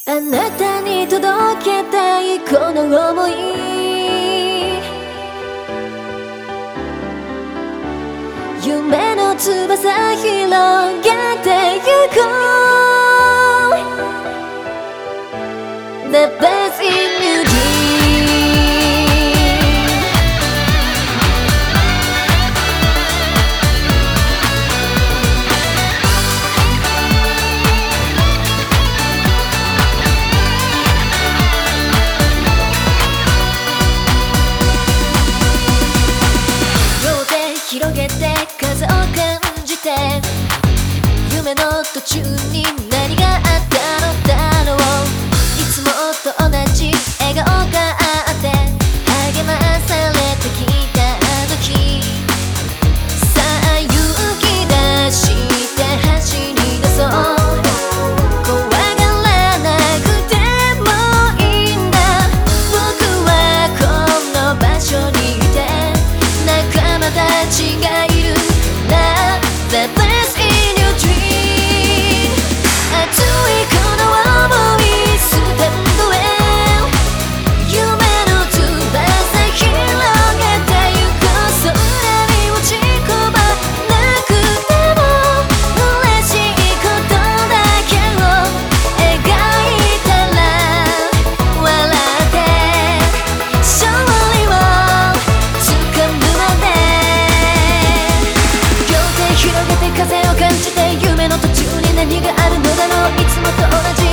あなたに届けたいこの想い、夢の翼広げてゆこう The best in you dream。 両手広げて風を感じて、夢の途中に何があったのだろう。いつもと同じ笑顔があって励まされてきたあの日、さあ勇気出して走り出そう。怖がらなくてもいいんだ、僕はこの場所にいて仲間たちがいるな。 The best in your dream。 熱いこの想いスタンドへ、夢の翼広げてゆこう。空に落ち込まなくても嬉しいことだけを描いたら笑って勝利をつかむまで。両手広げて風を感じて、夢の途中に何があるのだろう。いつもと同じ